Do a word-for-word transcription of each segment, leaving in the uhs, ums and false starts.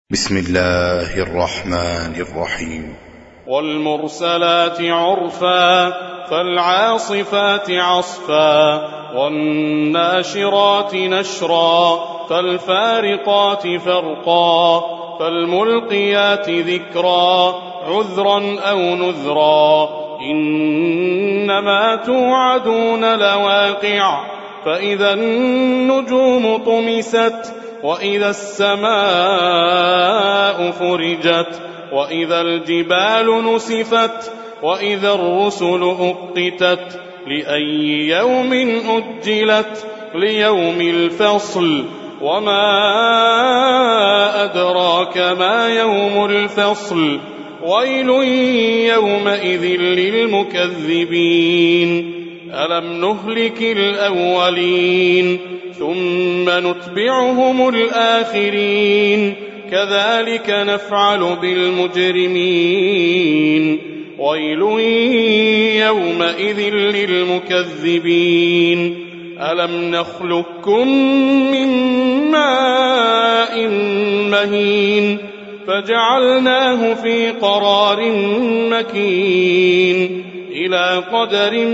بسم الله الرحمن الرحيم. والمرسلات عرفا فالعاصفات عصفا والناشرات نشرا فالفارقات فرقا فالملقيات ذكرا عذرا أو نذرا إنما توعدون لواقع فإذا النجوم طمست وإذا السماء فرجت وإذا الجبال نسفت وإذا الرسل أقتت لأي يوم أجلت ليوم الفصل وما أدراك ما يوم الفصل ويل يومئذ للمكذبين ألم نهلك الأولين ثم نتبعهم الآخرين كذلك نفعل بالمجرمين ويل يومئذ للمكذبين ألم نخلقكم من ماء مهين فجعلناه في قرار مكين إلى قدر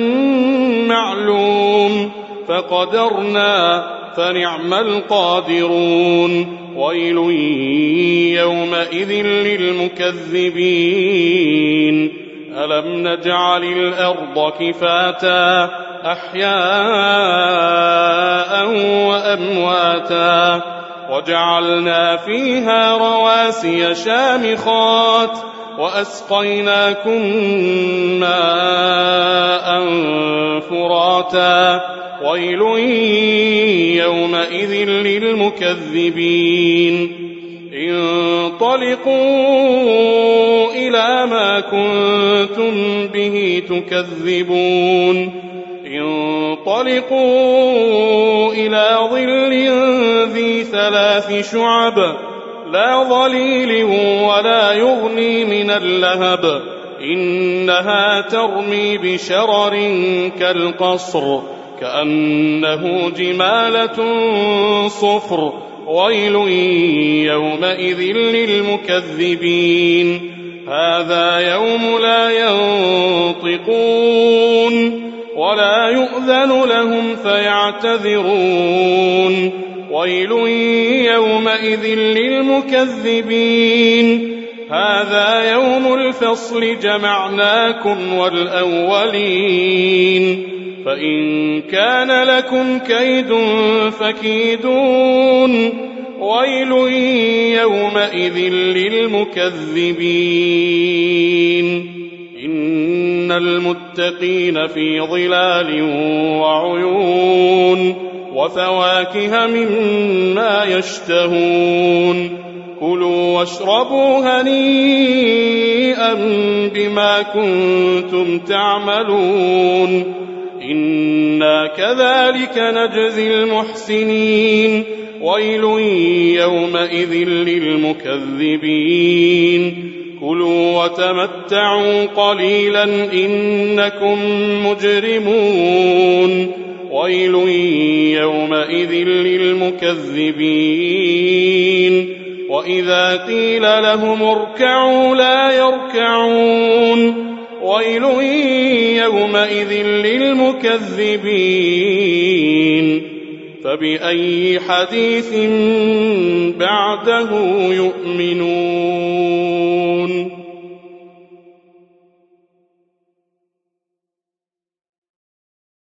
معلوم فقدرنا فنعم القادرون ويل يومئذ للمكذبين ألم نجعل الأرض كفاتا أحياء وأمواتا وجعلنا فيها رواسي شامخات وأسقيناكم ماء فراتا ويل يومئذ للمكذبين انطلقوا إلى ما كنتم به تكذبون انطلقوا إلى ظل ذي ثلاث شعب لا ظليل ولا يغني من اللهب إنها ترمي بشرر كالقصر كأنه جمالة صفر ويل يومئذ للمكذبين هذا يوم لا ينطقون ولا يؤذن لهم فيعتذرون ويل يومئذ للمكذبين هذا يوم الفصل جمعناكم والأولين فإن كان لكم كيد فكيدون ويل يومئذ للمكذبين إن المتقين في ظلال وعيون وفواكه مما يشتهون كلوا واشربوا هنيئا بما كنتم تعملون إنا كذلك نجزي المحسنين ويل يومئذ للمكذبين كلوا وتمتعوا قليلا إنكم مجرمون ويل يومئذ للمكذبين وإذا قيل لهم اركعوا لا يركعون ويل يومئذ للمكذبين فبأي حديث بعده يؤمنون.